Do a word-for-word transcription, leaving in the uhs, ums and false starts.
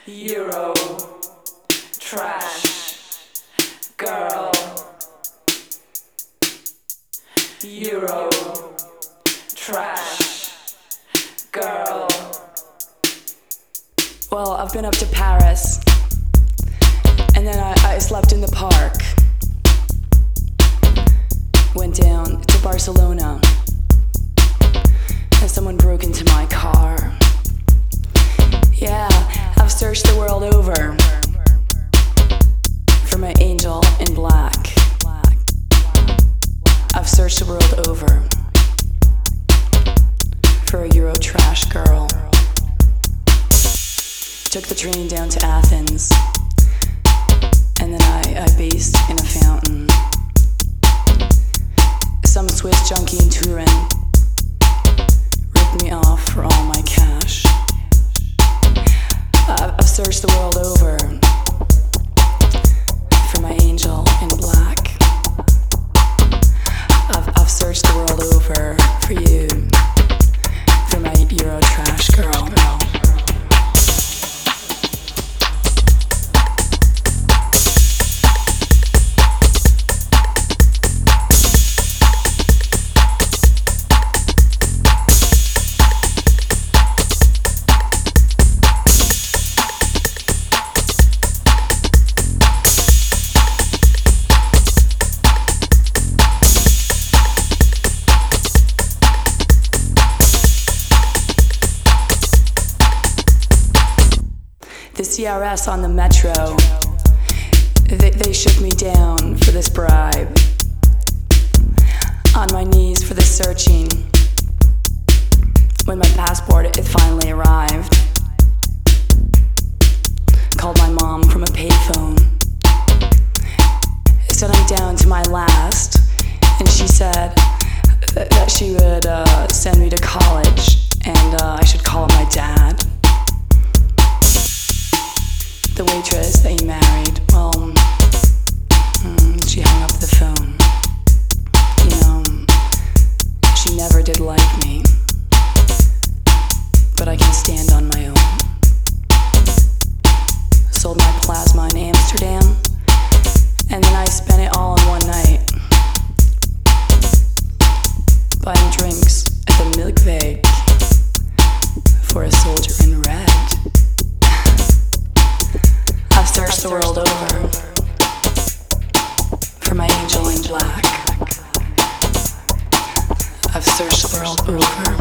Euro trash girl. Euro trash girl. Well, I've been up to Paris, and then I, I slept in the park. Went down to Barcelona, and someone broke into my car. Yeah, I've searched the world over for my angel in black. I've searched the world over for a Euro trash girl. Took the train down to Athens, and then I, I bathed in a fountain. Some Swiss junkie in Turin ripped me off for all my cash. I've, I've searched the world over for my angel in black. I've, I've searched the world over for you, for my Euro trash girl. The C R S on the metro, they, they shook me down for this bribe. On my knees for the searching. When my passport, it finally arrived. Called my mom from a payphone. Said I'm down to my last, and she said that, that she would uh, send me to college, and uh, I should call up my dad. The waitress that he married, well, mm, she hung up the phone. You know, she never did like me, but I can stand on my own. Sold my plasma in Amsterdam, and then I spent it all in one night, buying drinks at the Milkweg for a soldier in red. I've searched the world over for my angel in black. I've searched the world over